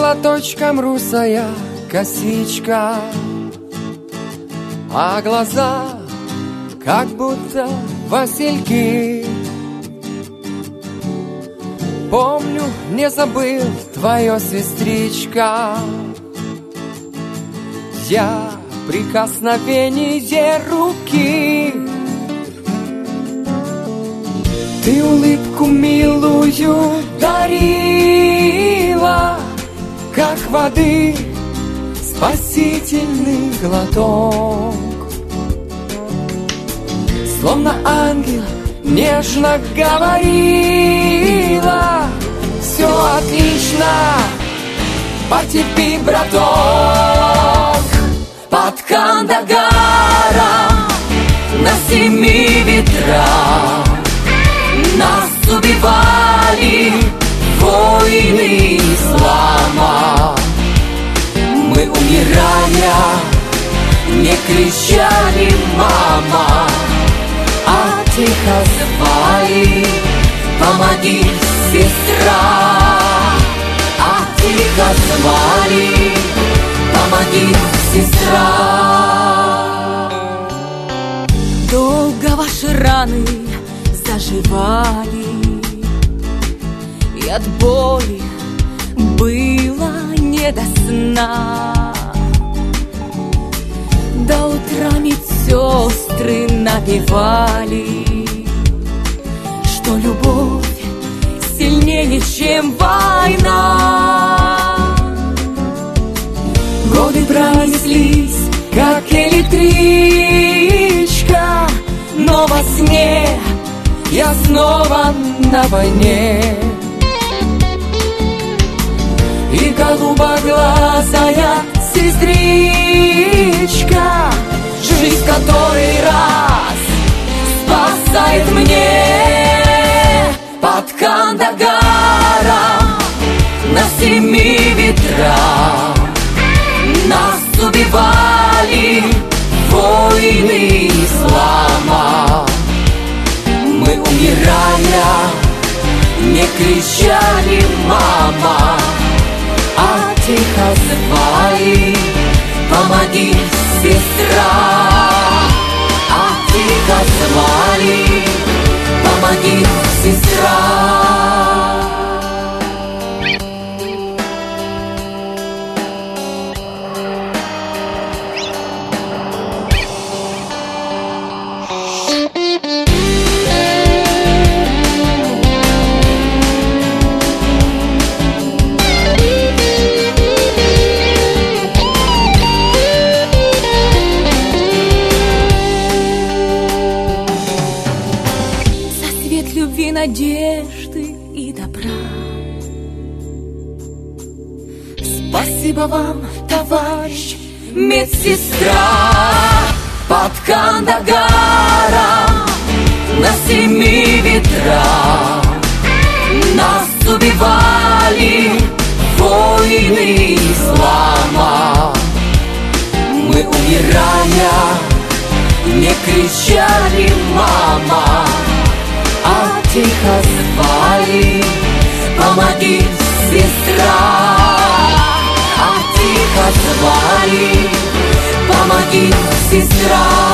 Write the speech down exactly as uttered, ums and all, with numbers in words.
платочком русая косичка, а глаза как будто васильки. Помню, не забыл твое, сестричка, я прикосновение руки. Ты улыбку милую дарила, как воды спасительный глоток. Словно ангел нежно говорила: все отлично, потерпи, браток. Под Кандагаром на семи ветрах нас убивали воины ислама. Мы, умирая, не кричали «мама», а тихо звали: помоги, сестра. А тихо звали: помоги, сестра. Долго ваши раны заживали, и от боли было не до сна. До утра медсестры напевали, что любовь сильнее, чем война. Годы пронеслись, как электричка, но во сне я снова на войне. И голубоглазая сестричка, жизнь который раз спасает мне. Под Кандагаром на семи ветрах нас убивали воины ислама. Мы, умирая, не кричали «мама», а тихо звали: помоги, сестра. А тихо звали: помоги, сестра. Любви, надежды и добра. Спасибо вам, товарищ медсестра. Под Кандагаром на семи ветрах нас убивали воины ислама. Мы, умирая, не кричали «мама», а тихо звали: помоги, сестра. А тихо звали: помоги, сестра.